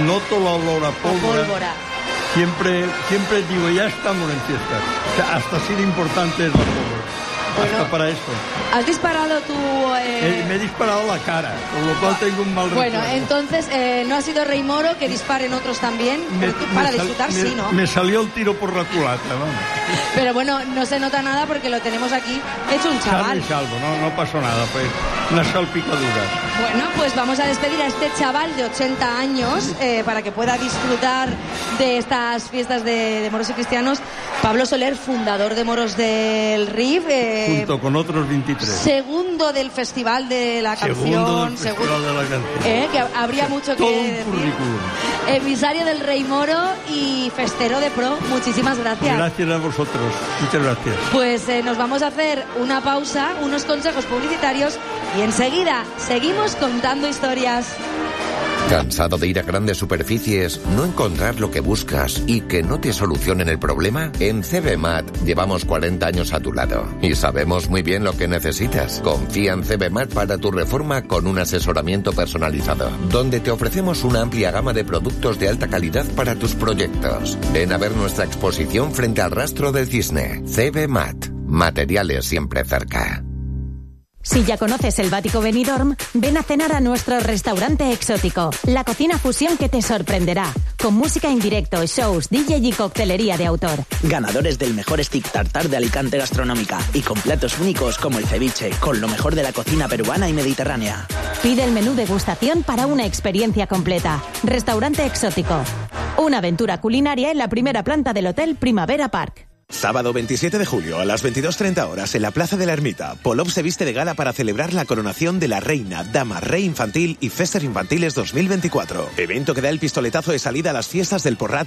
noto la olor a pólvora. Siempre digo, ya estamos en fiesta. O sea, hasta así de importante es la pólvora. Bueno, hasta para esto. ¿Has disparado tú? Me he disparado la cara, con lo cual tengo un mal recuerdo. Bueno, entonces no ha sido Rey Moro, que disparen otros también. Para disfrutar, sí, ¿no? Me salió el tiro por la culata, vamos. Pero bueno, no se nota nada porque lo tenemos aquí hecho un chaval. Salvo, no pasó nada, pues unas salpicaduras. Bueno, pues vamos a despedir a este chaval de 80 años para que pueda disfrutar de estas fiestas de moros y cristianos. Pablo Soler, fundador de Moros del Rif. Junto con otros 23. Segundo del Festival de la Canción. Festival de la Canción. Que habría mucho todo que un decir. currículum. Emisario del Rey Moro y festero de pro. Muchísimas gracias. Gracias a vosotros. Muchas gracias. Pues nos vamos a hacer una pausa, unos consejos publicitarios y enseguida seguimos contando historias. ¿Cansado de ir a grandes superficies, no encontrar lo que buscas y que no te solucionen el problema? En CBMAT llevamos 40 años a tu lado y sabemos muy bien lo que necesitas. Confía en CBMAT para tu reforma con un asesoramiento personalizado, donde te ofrecemos una amplia gama de productos de alta calidad para tus proyectos. Ven a ver nuestra exposición frente al Rastro del Cisne. CBMAT. Materiales siempre cerca. Si ya conoces el Bático Benidorm, ven a cenar a nuestro restaurante exótico, la cocina fusión que te sorprenderá, con música en directo, shows, DJ y coctelería de autor. Ganadores del mejor stick tartar de Alicante Gastronómica y con platos únicos como el ceviche, con lo mejor de la cocina peruana y mediterránea. Pide el menú degustación para una experiencia completa. Restaurante exótico. Una aventura culinaria en la primera planta del Hotel Primavera Park. Sábado 27 de julio a las 22:30 horas en la Plaza de la Ermita, Polop se viste de gala para celebrar la coronación de la Reina, Dama, Rey Infantil y Fester Infantiles 2024. Evento que da el pistoletazo de salida a las fiestas del Porrat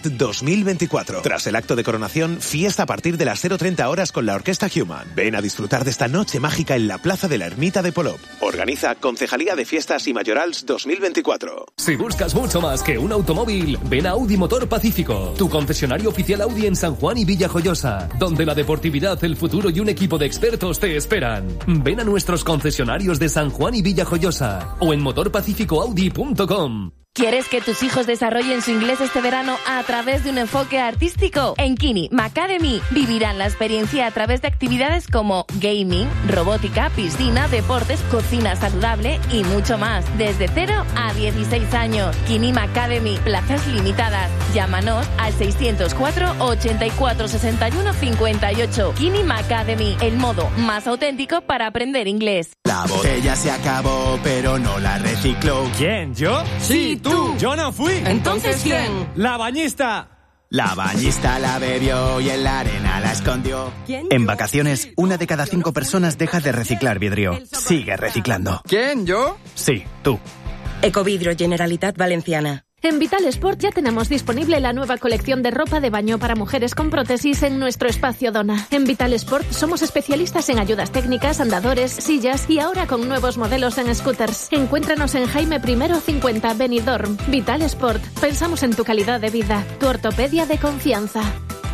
2024. Tras el acto de coronación, fiesta a partir de las 0:30 horas con la Orquesta Human. Ven a disfrutar de esta noche mágica en la Plaza de la Ermita de Polop. Organiza Concejalía de Fiestas y Mayorals 2024. Si buscas mucho más que un automóvil, ven a Audi Motor Pacífico, tu concesionario oficial Audi en San Juan y Villajoyosa, donde la deportividad, el futuro y un equipo de expertos te esperan. Ven a nuestros concesionarios de San Juan y Villajoyosa o en motorpacificoaudi.com. ¿Quieres que tus hijos desarrollen su inglés este verano a través de un enfoque artístico? En Kini Academy vivirán la experiencia a través de actividades como gaming, robótica, piscina, deportes, cocina saludable y mucho más. Desde 0 a 16 años. Kini Academy, plazas limitadas. Llámanos al 604 84 61 58. Kini Academy, el modo más auténtico para aprender inglés. La botella se acabó, pero no la recicló. ¿Quién? ¿Yo? Sí, tú. Yo no fui. ¿Entonces quién? La bañista. La bañista la bebió y en la arena la escondió. ¿Quién? En vacaciones, 1 de cada 5 personas deja de reciclar vidrio. Sigue reciclando. ¿Quién? ¿Yo? Sí, tú. Ecovidrio, Generalitat Valenciana. En Vital Sport ya tenemos disponible la nueva colección de ropa de baño para mujeres con prótesis en nuestro espacio Dona. En Vital Sport somos especialistas en ayudas técnicas, andadores, sillas y ahora con nuevos modelos en scooters. Encuéntranos en Jaime I 50 Benidorm. Vital Sport. Pensamos en tu calidad de vida. Tu ortopedia de confianza.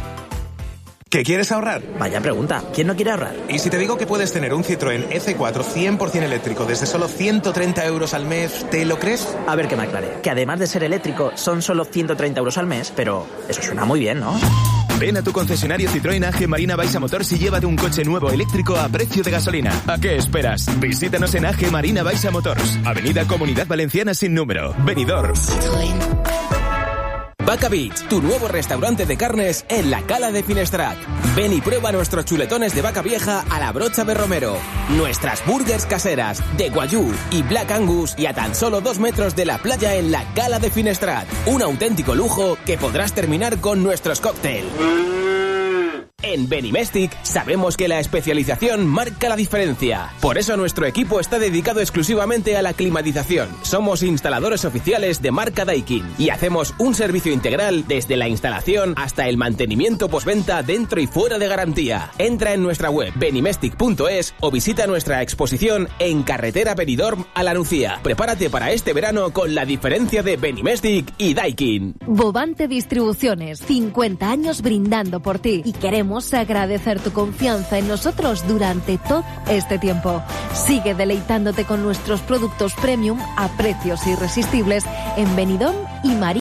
¿Qué quieres ahorrar? Vaya pregunta, ¿quién no quiere ahorrar? ¿Y si te digo que puedes tener un Citroën EC4 100% eléctrico desde solo 130 euros al mes, ¿te lo crees? A ver que me aclare, que además de ser eléctrico son solo 130 euros al mes, pero eso suena muy bien, ¿no? Ven a tu concesionario Citroën AG Marina Baixa Motors y llévate un coche nuevo eléctrico a precio de gasolina. ¿A qué esperas? Visítanos en AG Marina Baixa Motors, Avenida Comunidad Valenciana sin número, Benidorm. Vaca Beach, tu nuevo restaurante de carnes en la Cala de Finestrat. Ven y prueba nuestros chuletones de vaca vieja a la brocha de romero, nuestras burgers caseras de Guayú y Black Angus y a tan solo 2 metros de la playa en la Cala de Finestrat. Un auténtico lujo que podrás terminar con nuestros cócteles. En Benimestic sabemos que la especialización marca la diferencia. Por eso nuestro equipo está dedicado exclusivamente a la climatización. Somos instaladores oficiales de marca Daikin y hacemos un servicio integral desde la instalación hasta el mantenimiento postventa dentro y fuera de garantía. Entra en nuestra web benimestic.es o visita nuestra exposición en Carretera Benidorm a La Nucía. Prepárate para este verano con la diferencia de Benimestic y Daikin. Bovante Distribuciones, 50 años brindando por ti y queremos agradecer tu confianza en nosotros durante todo este tiempo. Sigue deleitándote con nuestros productos premium a precios irresistibles en Benidorm y María.